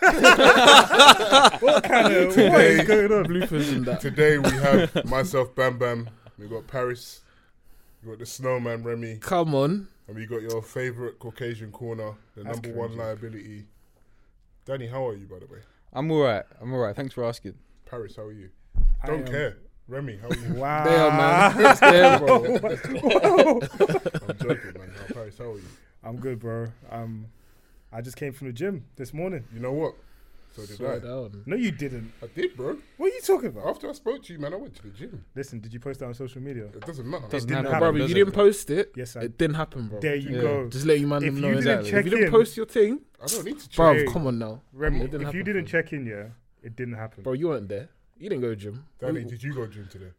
What is going on? Bloopers and that. Today we have myself, Bam Bam. We got Paris. We got the Snowman, Remy. Come on. And we got your favourite Caucasian corner, the That's number one crazy. liability. Danny, how are you, by the way? I'm alright. Thanks for asking. Paris, how are you? I Don't am- care. Remy, how are you? Wow. There, man. It's there, bro. I'm joking, man. Now, Paris, how are you? I'm good, bro. I just came from the gym this morning. You know what? So did Slow I. down. No, you didn't. I did, bro. What are you talking about? After I spoke to you, man, I went to the gym. Listen, did you post that on social media? It doesn't matter. Doesn't didn't happen, happen, Bro, if does you it? didn't post it, Yes, I it didn't happen, bro. There you Yeah. go. Just let you man If them know you didn't exactly. check If you didn't in- post your thing, I don't need to check. bro, Hey. come on now. Remy, It if didn't you happen, didn't bro. check in, yeah, it didn't happen. Bro, you weren't there. You didn't go to gym. Danny, did you go gym today?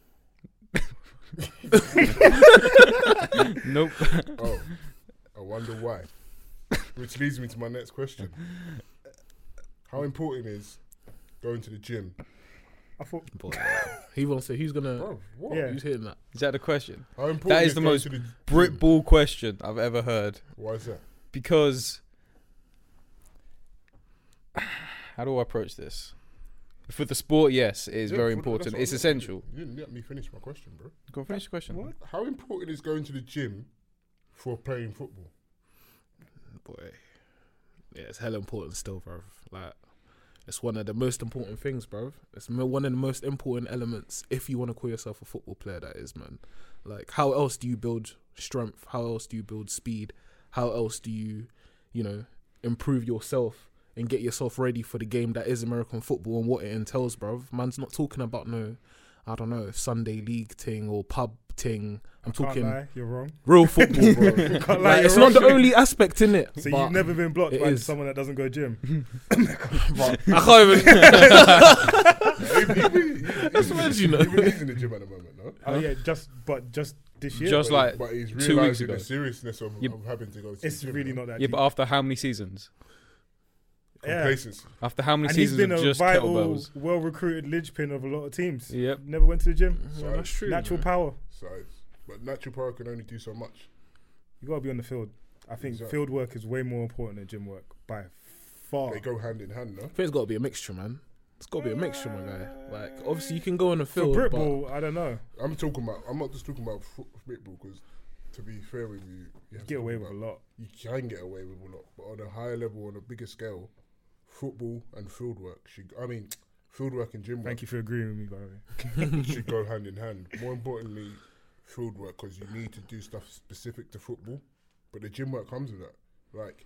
Nope. Oh, I wonder why. Which leads me to my next question. How important is going to the gym? I thought, Boy, he won't say who's gonna. Bro, what? Yeah. Who's hitting that? Is that the question? How important That is the going most to the Brit gym? ball question I've ever heard. Why is that? Because how do I approach this? For the sport, yes, it is Yeah, very that's important. what It's I'm- essential. You didn't let me finish my question, bro. Go finish the question. What? How important is going to the gym for playing football? Boy, yeah, it's hella important still, bro. Like, it's one of the most important things, bro. It's one of the most important elements if you want to call yourself a football player. That is, man. Like, how else do you build strength? How else do you build speed? How else do you, improve yourself and get yourself ready for the game that is American football and what it entails, bro? Man's not talking about Sunday league thing or pub thing. I'm can't talking lie, you're wrong. real football, bro. Can't lie, Like, it's you're not the wrong. only aspect in it. So but you've never been blocked it by is. someone that doesn't go gym? I can't even. That's mad, you know. He's in the gym at the moment, no? Oh yeah, just this year. Just like But he's 2 weeks realising ago. the seriousness of having to go to It's the gym. really no? not that. Yeah, deep. but after how many seasons? Yeah. Complacency. After how many And he's seasons been of a just vital, kettlebells? well-recruited linchpin of a lot of teams. Yep. Never went to the gym. Yeah, that's true. Natural man. power. Size. But natural power can only do so much. You gotta be on the field. I think Exactly. field work is way more important than gym work by far. They go hand in hand, no? I think it's got to be a mixture, man. It's got to be a mixture, my guy. Like, obviously, you can go on the For field, Brit but ball, I don't know. I'm not just talking about football because, to be fair with you, you have to Get away talk with a about- lot. You can get away with a lot, but on a higher level, on a bigger scale, football and field work field work and gym work Thank you for agreeing with me, by the way. should go hand in hand. More importantly, field work because you need to do stuff specific to football, but the gym work comes with that. Like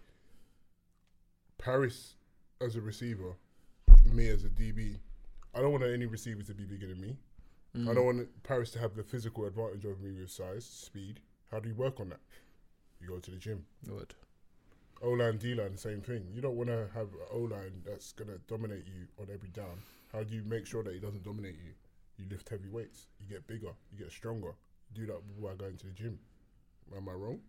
Paris as a receiver, me as a DB, I don't want any receiver to be bigger than me. I don't want Paris to have the physical advantage over me with size, speed. How do you work on that? You go to the gym. Good. O-line, D-line, same thing. You don't want to have an O-line that's going to dominate you on every down. How do you make sure that he doesn't dominate you? You lift heavy weights. You get bigger. You get stronger. You do that while going to the gym. Am I wrong?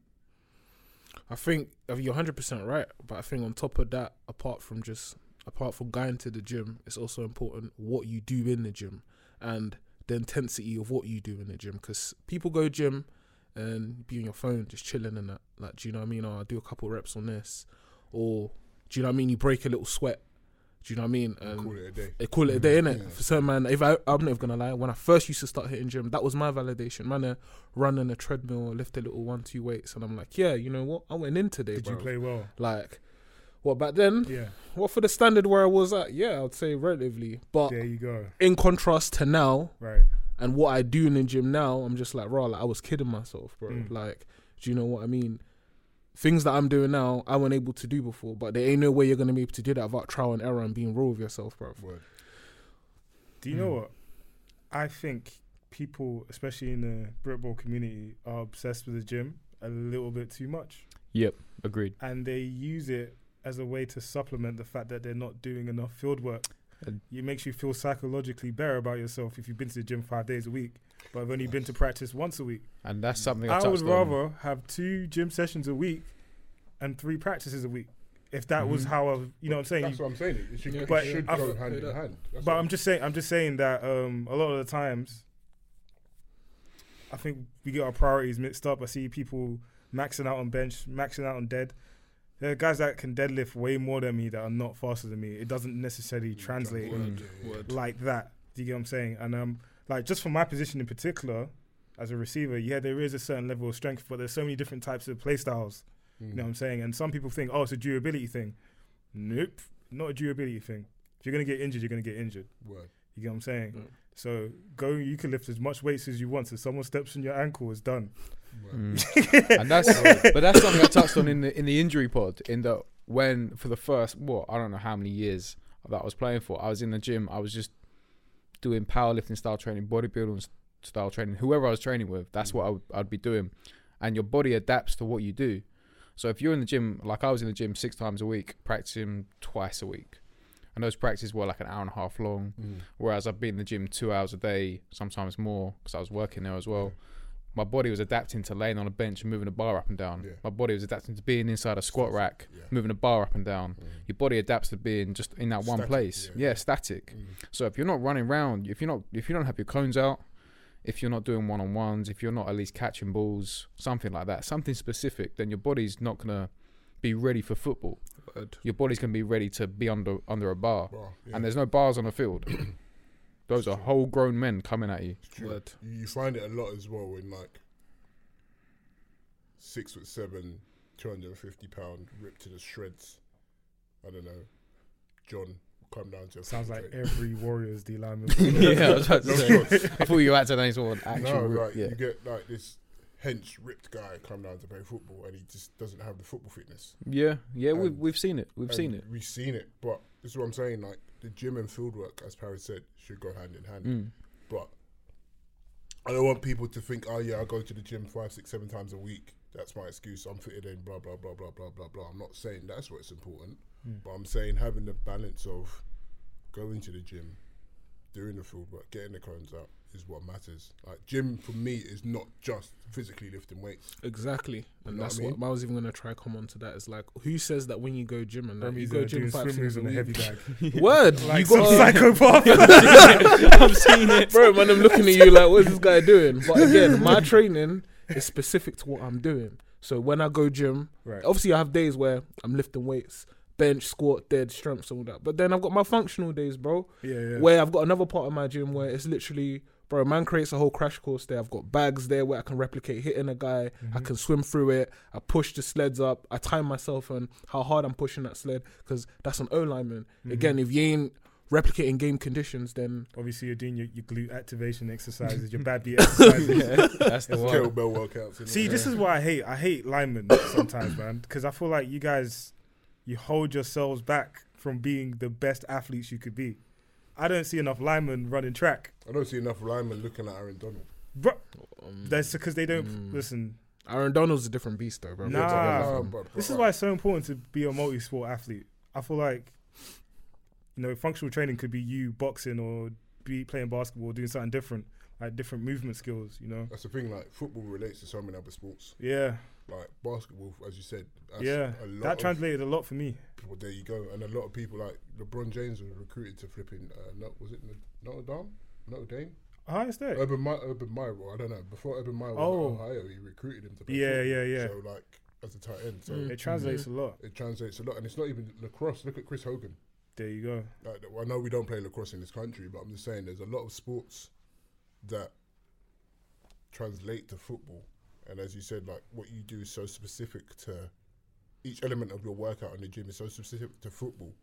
I think you're 100% right, but I think on top of that, apart from going to the gym, it's also important what you do in the gym and the intensity of what you do in the gym. Because people go gym and be on your phone just chilling and that. Like, do you know what I mean? I do a couple reps on this, or do you know what I mean? You break a little sweat. Do you know what I mean? And Call it a day. they call it a day, innit? Yeah. For certain man, I'm not even gonna lie. When I first used to start hitting gym, that was my validation. Man, run on a treadmill, lift a little 1-2 weights, and I'm like, yeah, you know what? I went in today, Did bro. you play well? Like, what back then? Yeah. What for the standard where I was at? Yeah, I'd say relatively. But There you go. in contrast to now Right. and what I do in the gym now, I'm just like, raw. Like, I was kidding myself, bro. Mm. Like, do you know what I mean? Things that I'm doing now, I wasn't able to do before, but there ain't no way you're gonna be able to do that without trial and error and being raw with yourself, bro. Word. Do you know what? I think people, especially in the Britball community, are obsessed with the gym a little bit too much. Yep, agreed. And they use it as a way to supplement the fact that they're not doing enough field work. It makes you feel psychologically better about yourself if you've been to the gym 5 days a week, but have only been to practice once a week. And that's something I I would touched on. rather have 2 gym sessions a week and 3 practices a week. If that was how I, you know what I'm saying? That's what I'm saying. It should, Yeah. it But should I go f- hand in hand. That's But what I'm just saying that a lot of the times, I think we get our priorities mixed up. I see people maxing out on bench, maxing out on dead. There are guys that can deadlift way more than me that are not faster than me. It doesn't necessarily translate like that. Do you get what I'm saying? And like just for my position in particular, as a receiver, yeah, there is a certain level of strength, but there's so many different types of play styles. You know what I'm saying? And some people think, oh, it's a durability thing. Nope, not a durability thing. If you're gonna get injured, you're gonna get injured. Word. You get what I'm saying? Yeah. So you can lift as much weights as you want. So someone steps on your ankle, it's done. And that's but that's something I touched on in the injury pod. In that when for the first I don't know how many years that I was playing for, I was in the gym. I was just doing powerlifting style training, bodybuilding style training. Whoever I was training with, that's what I'd be doing. And your body adapts to what you do. So if you're in the gym, like I was in the gym 6 times a week, practicing twice a week. And those practices were like an hour and a half long. Whereas I'd be in the gym 2 hours a day, sometimes more, because I was working there as well. My body was adapting to laying on a bench and moving a bar up and down. My body was adapting to being inside a squat rack, moving a bar up and down. Your body adapts to being just in that one place. Static. So if you're not running around, if you don't have your cones out, if you're not doing one-on-ones, if you're not at least catching balls, something like that, something specific, then your body's not gonna be ready for football. Your body's gonna be ready to be under a bar, and there's no bars on the field. Those are whole grown men coming at you. You find it a lot as well when like 6'7", 250 pound, ripped to the shreds. I don't know, John. Come down to sounds like every Warriors D lineman. I was about to say. I thought you had to name someone actual. You get like this hench ripped guy come down to play football and he just doesn't have the football fitness. We've seen it. We've seen it. But this is what I'm saying. Like the gym and field work, as Paris said, should go hand in hand. But I don't want people to think, oh yeah, I go to the gym 5, 6, 7 times a week. That's my excuse. I'm fitted in. Blah blah blah blah blah blah blah. I'm not saying that's what's important. But I'm saying having the balance of going to the gym, doing the field work, getting the cones out is what matters. Like gym for me is not just physically lifting weights. Exactly, and You know that's what I mean? what I was even gonna try come on to. That is like, who says that when you go gym and that you go doing gym 5 swim moves days a on a week? heavy bag. Word, Like you some got psychopath. I've seen it, bro. Man, I'm looking at you like, what's this guy doing? But again, my training is specific to what I'm doing. So when I go gym, obviously I have days where I'm lifting weights, bench, squat, dead, strengths, all that. But then I've got my functional days, bro. Where I've got another part of my gym where it's literally, bro, man creates a whole crash course there. I've got bags there where I can replicate hitting a guy. I can swim through it. I push the sleds up. I time myself on how hard I'm pushing that sled because that's an O lineman. Again, if you ain't replicating game conditions, then obviously you're doing your glute activation exercises, your bad beat exercises. That's the one. Kettlebell workouts. See, this is why I hate linemen sometimes, man, because I feel like you guys, you hold yourselves back from being the best athletes you could be. I don't see enough linemen running track. I don't see enough linemen looking at Aaron Donald. Bro, that's because they don't listen. Aaron Donald's a different beast, though, bro. This is why it's so important to be a multi-sport athlete. I feel like, you know, functional training could be you boxing or be playing basketball or doing something different, like different movement skills, you know? That's the thing, like football relates to so many other sports. Yeah. Like basketball, as you said. That translated a lot for me. Well, there you go. And a lot of people, like LeBron James was recruited to flipping, was it Notre Dame? Ohio State. Urban Meyer, I don't know. Before Urban Meyer was at Ohio, he recruited him to play football. So like, as a tight end. So it translates a lot. It translates a lot. And it's not even lacrosse. Look at Chris Hogan. There you go. Like, I know we don't play lacrosse in this country, but I'm just saying there's a lot of sports that translate to football. And as you said, like what you do is so specific to each element of your workout in the gym is so specific to football.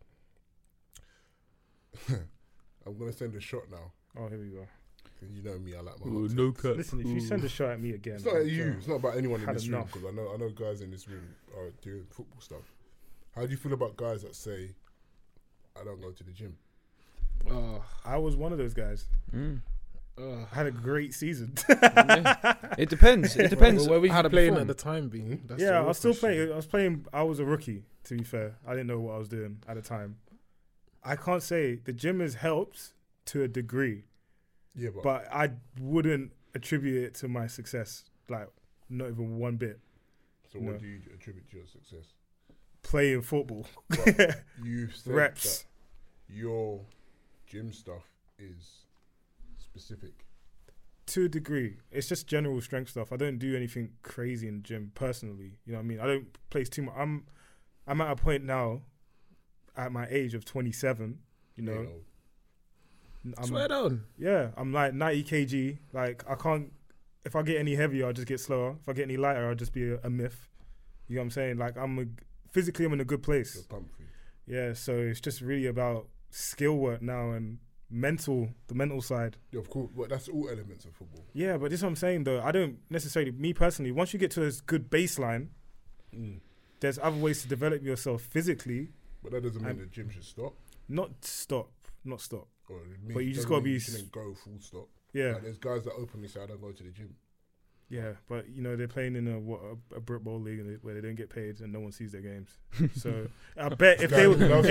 I'm going to send a shot now. Oh, here we go. You know me, I like my no cut. Listen, if you send a shot at me again, it's not at you. It's not about anyone in had this enough. room because I know guys in this room are doing football stuff. How do you feel about guys that say, "I don't go to the gym"? I was one of those guys. I had a great season. It depends. It depends. Where were you how to playing perform. at the time, B? That's Yeah, the I real was still question. playing. I was playing. I was a rookie, to be fair. I didn't know what I was doing at the time. I can't say the gym has helped to a degree, Yeah, but I wouldn't attribute it to my success. Like, not even one bit. so what do you attribute to your success? Playing football, But you said reps. that your gym stuff is specific. To a degree, it's just general strength stuff. I don't do anything crazy in the gym personally. You know what I mean? I don't place too much. I'm at a point now, at my age of 27, you know. Swear down. Yeah, I'm like 90 kg. Like, I can't, if I get any heavier, I'll just get slower. If I get any lighter, I'll just be a myth. You know what I'm saying? Like, physically, I'm in a good place. Yeah, so it's just really about skill work now and the mental side. Yeah, of course, but that's all elements of football. Yeah, but this is what I'm saying, though. I don't necessarily, me personally, once you get to a good baseline, there's other ways to develop yourself physically. But that doesn't mean the gym should stop. Not stop. But you just got to be... You shouldn't go full stop. Yeah. Like, there's guys that openly say, I don't go to the gym. Yeah, but, you know, they're playing in a Brit Bowl league where they don't get paid and no one sees their games. So I bet if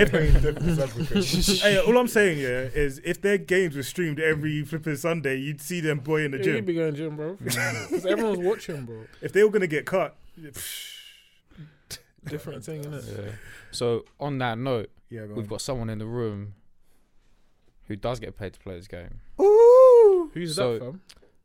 hey, all I'm saying, is if their games were streamed every flipping Sunday, you'd see them boy in the gym. You'd be going to the gym, bro. Because everyone's watching, bro. If they were going to get cut... Different thing, innit? Yeah. So on that note, we've got someone in the room who does get paid to play this game. Ooh! Who's that, fam?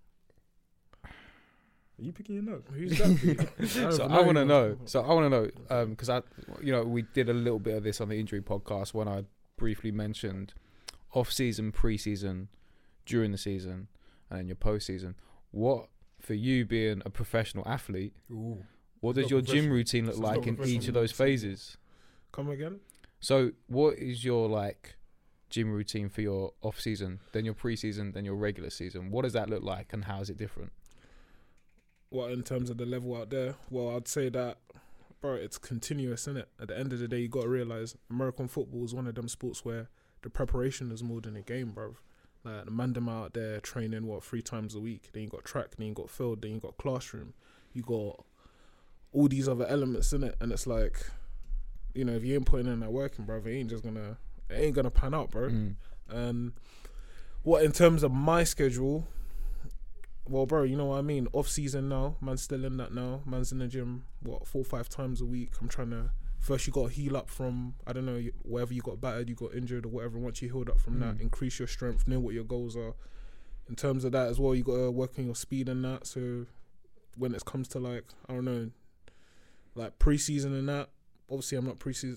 Are you picking your nose? Who's that? So I want to know. Because we did a little bit of this on the injury podcast when I briefly mentioned off-season, pre-season, during the season, and then your post-season. What, for you being a professional athlete, what does your gym routine look like in each of those phases? Come again? So what is your gym routine for your off season, then your pre-season, then your regular season? What does that look like and how is it different? Well, in terms of the level out there, well, I'd say that, bro, it's continuous, innit? At the end of the day, you got to realise American football is one of them sports where the preparation is more than a game, bro. Like, the man them out there training, 3 times a week. Then you got track, then you got field, then you got classroom. You got all these other elements in it, and it's like, you know, if you ain't putting in that working, bro, it ain't gonna pan out, bro. What in terms of my schedule, well, bro, you know what I mean, off season now, man's still in that now, man's in the gym 4 or 5 times a week. I'm trying to, first you got to heal up from, I don't know, wherever you got battered, you got injured or whatever. Once you healed up from that, increase your strength, know what your goals are. In terms of that as well, you got to work on your speed and that. So when it comes to I don't know, pre-season and that, obviously I'm not pre-season.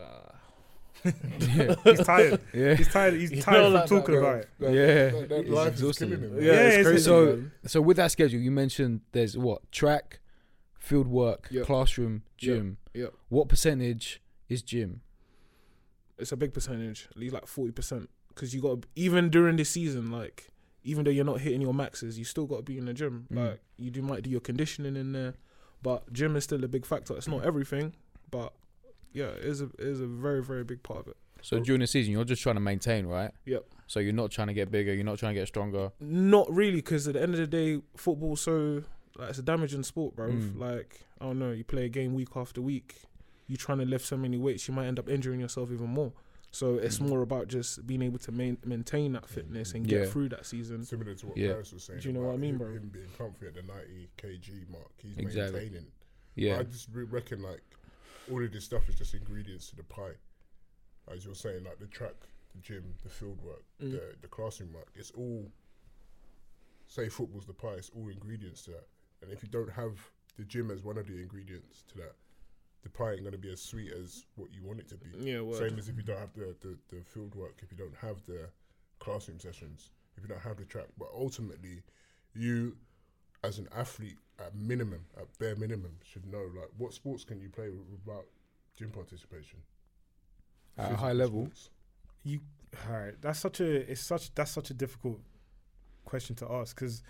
He's tired. Yeah. He's tired from talking about it. That life is killing him. Yeah, it's crazy. So with that schedule, you mentioned there's track, field work, classroom, gym. Yep. What percentage is gym? It's a big percentage, at least 40%. Because you got, even during this season, even though you're not hitting your maxes, you still got to be in the gym. You might do your conditioning in there. But gym is still a big factor. It's not everything, but yeah, it is a very, very big part of it. So during the season, you're just trying to maintain, right? Yep. So you're not trying to get bigger, you're not trying to get stronger? Not really, because at the end of the day, football's so, it's a damaging sport, bro. I don't know, you play a game week after week, you're trying to lift so many weights, you might end up injuring yourself even more. So it's more about just being able to maintain that fitness and get through that season. Similar to what Paris was saying. Do you know what I mean, bro? Him being comfy at the 90 kg mark, he's exactly. maintaining. Yeah. But I just reckon all of this stuff is just ingredients to the pie. As you're saying, the track, the gym, the field work, the classroom work. It's all, say football's the pie, it's all ingredients to that. And if you don't have the gym as one of the ingredients to that, the pie ain't going to be as sweet as what you want it to be. Yeah, same as if you don't have the field work, if you don't have the classroom sessions, if you don't have the track. But ultimately, you, as an athlete, at bare minimum, should know what sports can you play without gym participation at a high level. Alright, that's such a difficult question to ask, because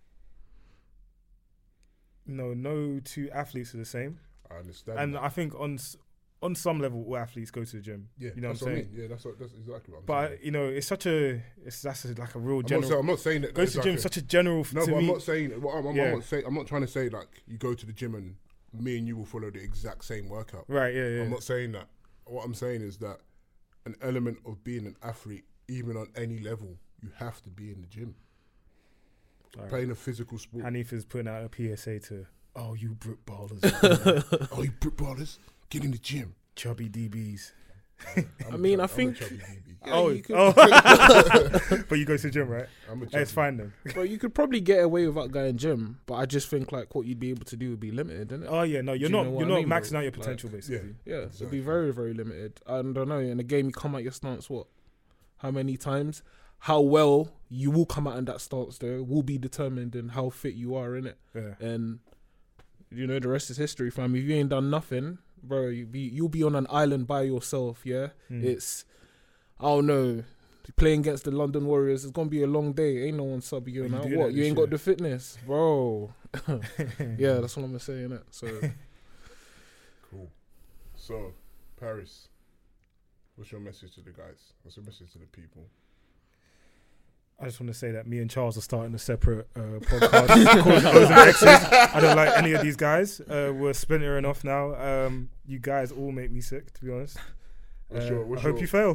no 2 athletes are the same. I understand, and I think on some level, all athletes go to the gym. Yeah, you know what I'm saying. Yeah, that's exactly what I'm saying. But it's such a a real general. I'm not saying that go to the gym. Such a general. No, but I'm not saying. I'm not trying to say you go to the gym and me and you will follow the exact same workout. Right. Yeah. I'm not saying that. What I'm saying is that an element of being an athlete, even on any level, you have to be in the gym. Right. Playing a physical sport. Hanif is putting out a PSA to you Brit ballers. You Brit ballers, get in the gym. Chubby DBs. I think chubby DB. Yeah, you could. But you go to the gym, right? I'm a It's fine then. But you could probably get away without going gym. But I just think like what you'd be able to do would be limited, isn't it? Oh yeah, no, you're Do you not. know what You're I not mean, maxing bro? out your Like, potential, basically. Yeah, Exactly. it'd be very, very limited. I don't know. In a game, you come out your stance how many times? How well you will come out in that stance though will be determined in how fit you are in it. Yeah. And you know the rest is history, fam. If you ain't done nothing, bro, you'll be on an island by yourself. Yeah, It's I don't know. Playing against the London Warriors, it's gonna be a long day. Ain't no one subbing you now. What? You ain't got the fitness, bro. Yeah, that's what I'm saying. It. So Cool. So, Paris, what's your message to the guys? What's your message to the people? I just want to say that me and Charles are starting a separate podcast called O's and X's. I don't like any of these guys. We're splintering off now. You guys all make me sick, to be honest. I hope you fail.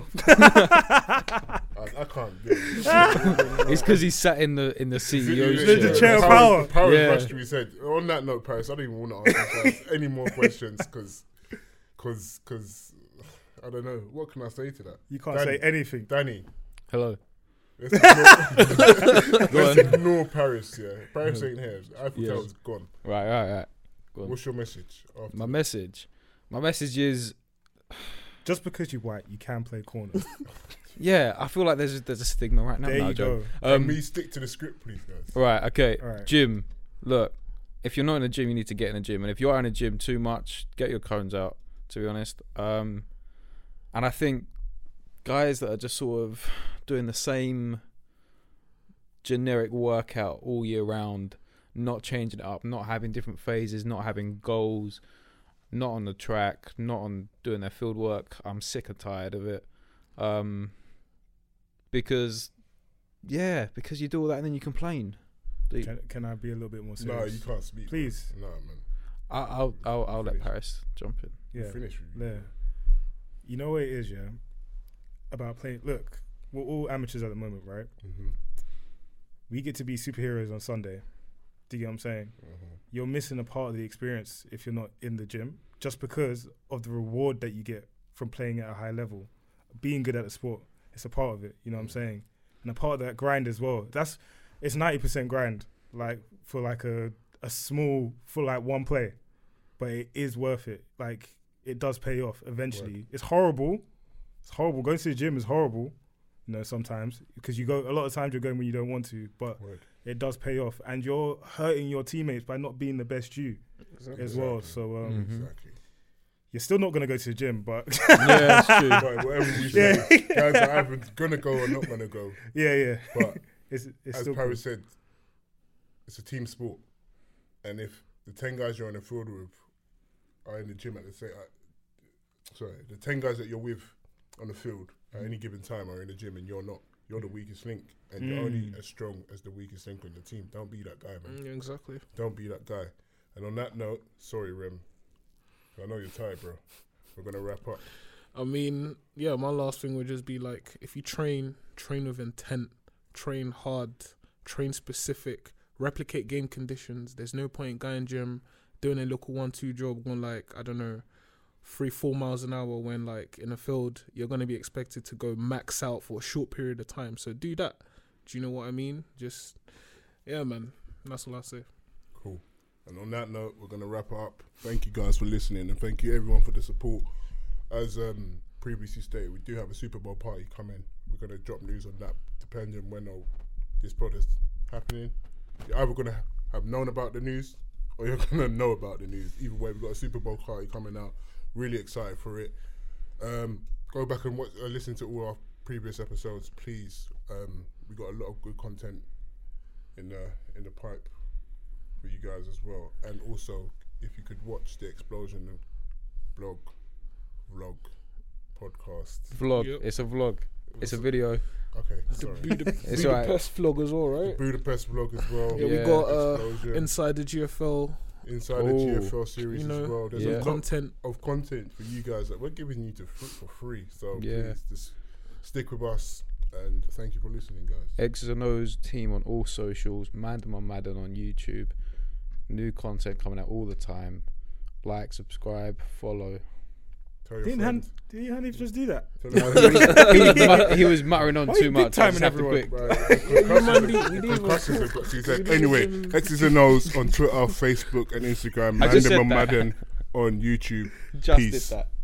I can't do it. It's because he's sat in the CEO The chair of power. Power Yeah. much to be said. On that note, Paris, I don't even want to ask you any more questions because I don't know. What can I say to that? You can't Danny. say anything. Danny, Hello. let's ignore Paris, yeah. Paris ain't here. Eiffel Yeah. Tower's gone. Right. Go on. What's your message? After My message is, Just because you're white, you can play corner. yeah, I feel like there's a stigma right now. There you Joe. go. Can we stick to the script, please, guys? Right, okay. All right. Gym. Look, if you're not in a gym, you need to get in a gym. And if you are in a gym too much, get your cones out, to be honest. And I think guys that are just sort of doing the same generic workout all year round, not changing it up, not having different phases, not having goals, not on the track, not on doing their field work, I'm sick and tired of it. Because you do all that and then you complain. Can I be a little bit more serious? No, you can't speak. Please. No, man. I'll let Paris jump in. Yeah. Finish with you. Yeah. You know what it is, yeah? About playing. Look, we're all amateurs at the moment, right? Mm-hmm. We get to be superheroes on Sunday. Do you get what I'm saying? Mm-hmm. You're missing a part of the experience if you're not in the gym, just because of the reward that you get from playing at a high level. Being good at the sport, it's a part of it, you know what I'm saying? And a part of that grind as well. It's 90% grind, like for like a small, for like one play. But it is worth it. Like, it does pay off eventually. Word. It's horrible. Going to the gym is horrible, you know, sometimes. Because a lot of times you're going when you don't want to. But Word. it does pay off. And you're hurting your teammates by not being the best you as well. So Exactly. you're still not going to go to the gym, but... Yeah, that's true. But whatever we say, guys are either going to go or not going to go. yeah. But It's as still Paris said, it's a team sport. And if the 10 guys you're on the field with are in the gym at the same... the 10 guys that you're with on the field at any given time are in the gym and you're not. You're the weakest link. And you're only as strong as the weakest link on your team. Don't be that guy, man. yeah, exactly. Don't be that guy. And on that note, sorry, Rem. I know you're tired, bro. We're going to wrap up. I mean, yeah, my last thing would just be like, if you train with intent, train hard, train specific, replicate game conditions. There's no point going gym, doing a local 1-2 job, going like, I don't know, 3-4 miles an hour when like in a field, you're going to be expected to go max out for a short period of time. So do that. Do you know what I mean? Just, yeah, man. That's all I say. Cool. And on that note, we're going to wrap up. Thank you guys for listening and thank you everyone for the support. As previously stated, we do have a Super Bowl party coming. We're going to drop news on that depending on when this pod is happening. You're either going to have known about the news or you're going to know about the news. Either way, we've got a Super Bowl party coming out. Really excited for it. Go back and listen to all our previous episodes, please. We got a lot of good content in the pipe for you guys as well. And also, if you could watch the Explosion vlog, podcast. Vlog. Yep. It's a vlog. It's a video. Okay, The sorry. It's all right. Budapest vlog as well, right? Budapest vlog as well. Yeah, we Yeah. got Explosion. Inside the GFL, Inside the GFL series you know, as well. There's yeah. a lot content. of content for you guys that we're giving you for free. So Yeah. please just stick with us and thank you for listening, guys. X's and O's team on all socials. Madden on Madden on YouTube. New content coming out all the time. Like, subscribe, follow. Tell your Didn't friends. Hanif just do that? Tell your friends. he was muttering on Why too you much. big I just timing have to everyone? quick. Concussions have got to say. Anyway, X's and O's on Twitter, Facebook, and Instagram. I just Mandem said and that. Madden on YouTube. Just Peace. did that.